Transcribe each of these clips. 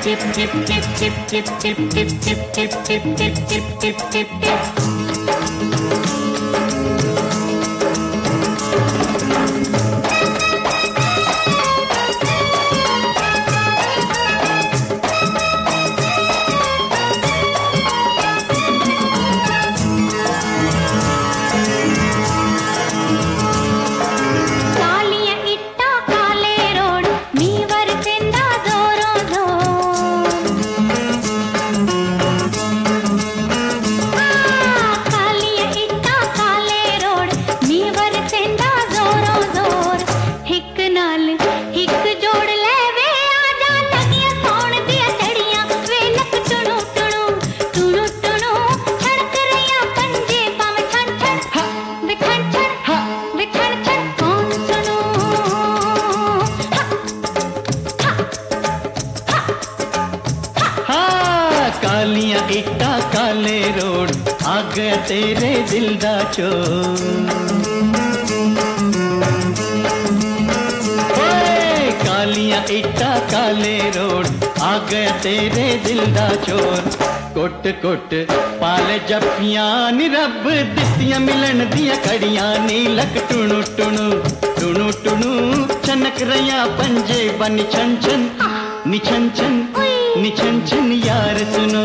कालियां इट्टा काले रोड आ गया तेरे दिल दा चोर। कालियां इट्टा काले रोड आ गया तेरे दिल दा चोर। कुट कुट पाले जफ्फियां नी रब दित्तियां मिलन दियां कड़ियां नी लक टुणु टुणु टुणु टुणु छनक रहियां पंजे बन छन छन नी छन छन नी छन छन यार सुनो।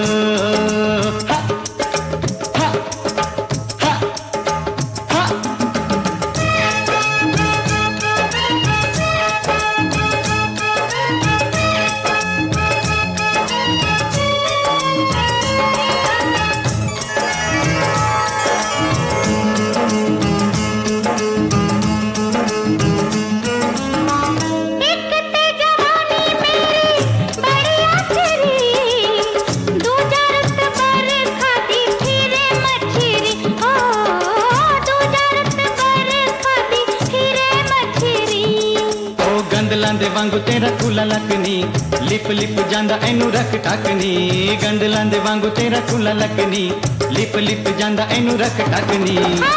गंदलांदे वांगू तेरा कूला लकनी लिप लिप जांदा एनू रख टकनी। गंदलांदे वांगू तेरा कूला लकनी लिप लिप जांदा एनू रख टकनी।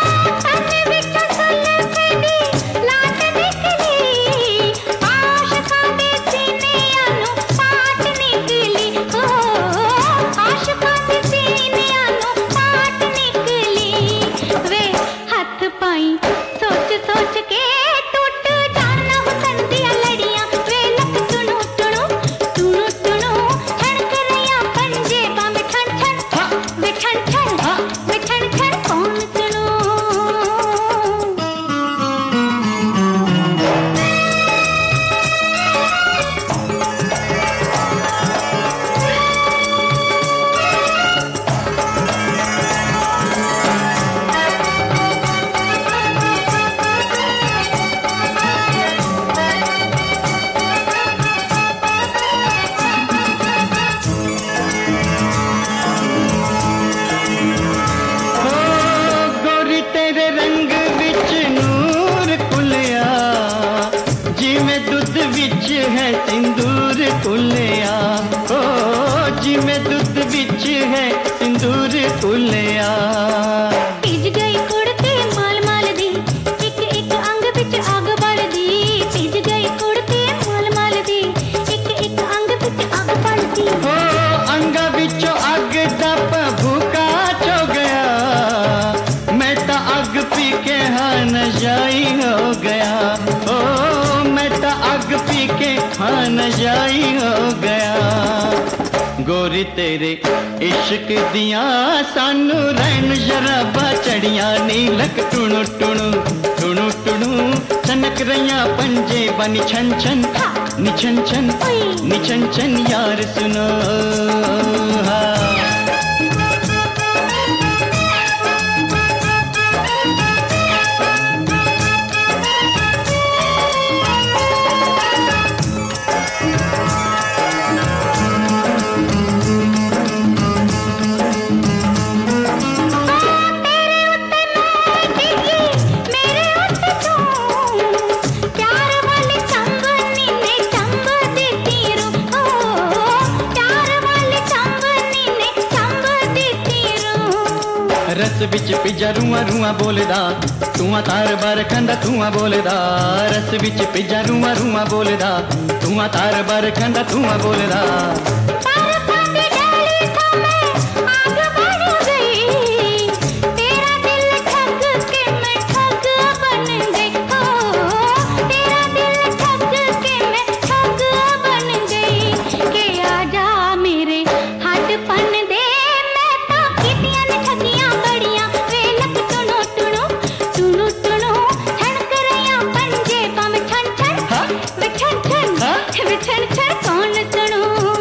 विच है सिंदूर कुलिया ओ जिमें दुध विच है सिंदूर कुलिया। पिज गई कुड़ते माल माल दी एक एक अंग विच आग बल दी। पिज गई कुड़ते माल माल दी एक एक अंग विच आग बल दी। ओ अंगा विचों अग दा भूखा चो गया मैं ता अग पी के हाँ नशाई हो गया। ओ मैं ता अग पी के हाँ नशाई हो गया। गोरी तेरे इश्क दियां सानू रैन शराबा चढ़ियां नी लक टुणु टुणु टुणु टुणु छनक रहियां पंजे बन छन छन नी छन छन नी छन छन यार सुनो। विच पिज्जा रूआ रूआ बोलदा, धुआं तार बार खंदा धुआं बोलदा। रस विच पिज्जा रूआ रूआ बोलदा, धुआं तार बार खंदा धुआं बोलदा। बर्फां दी डाली तो मैं आग बन गई, तेरा दिल ठग के मैं ठग बन गई। ओ तेरा दिल ठग के मैं ठग बन गई। के आजा मेरे हट पन दे, मैं तो कीतियां ने ठगियां बड़ियां। वे लक टुणो टुणो टुणो टुणो छणक रहियां पंजे पावे छण छण। हाँ? वे छण छण हाँ? वे छण छण कौन सुणो।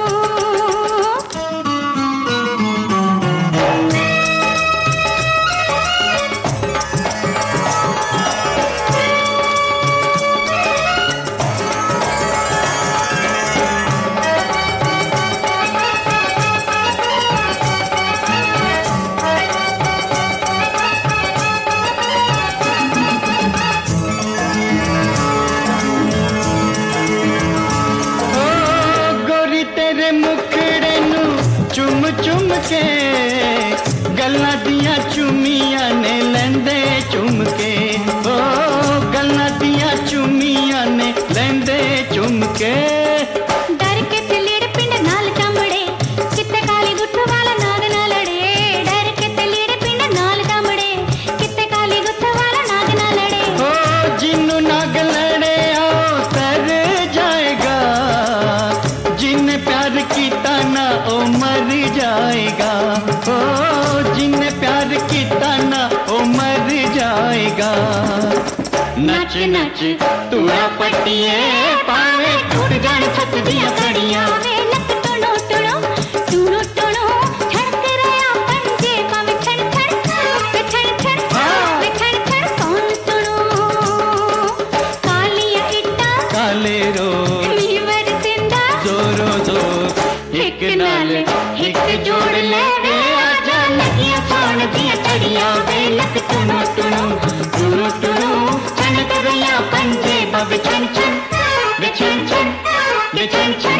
ओ गोरी तेरे मुखड़े नू चुम चुम के, गल्लां दियां चुमियां ने लैंदे चुम के। ओ गल्लां दियां चुमियां ने लैंदे चुम के। डर के तलीड़ पिंड नाल चमड़े, किते काली गुੱਠ वाला नाग ना लड़े। डर के तलीड़ पिंड नाल चमड़े, किते काली गुੱਠ वाला नाग ना लड़े। ओ जिन्नू नाग लड़े आओ तर जाएगा, जिन्ने प्यार कीता ना ओ मर जाएगा। ओ जिन्ने प्यार कीता ना ओ मर जाएगा। नच नच तूड़ा पट्टिए पावे टूट जान छत दियां कड़ियां। वे लक टुणो टुणो टुणो टुणो छणक रहियां पंजे पावे छण छण। वे छण छण वे छण छण कौन सुणो। कालियां इट्टां काले रो मीवर जिंदा, जोरो जोर हिक नाल हिक जोड़ ले। वे आजा लगियां सोन दियां छड़ियां। वे लक टुणो टुणो टुणो टुणो छणक रहियां पंजे पावे छण छण। वे छण छण वे छण छण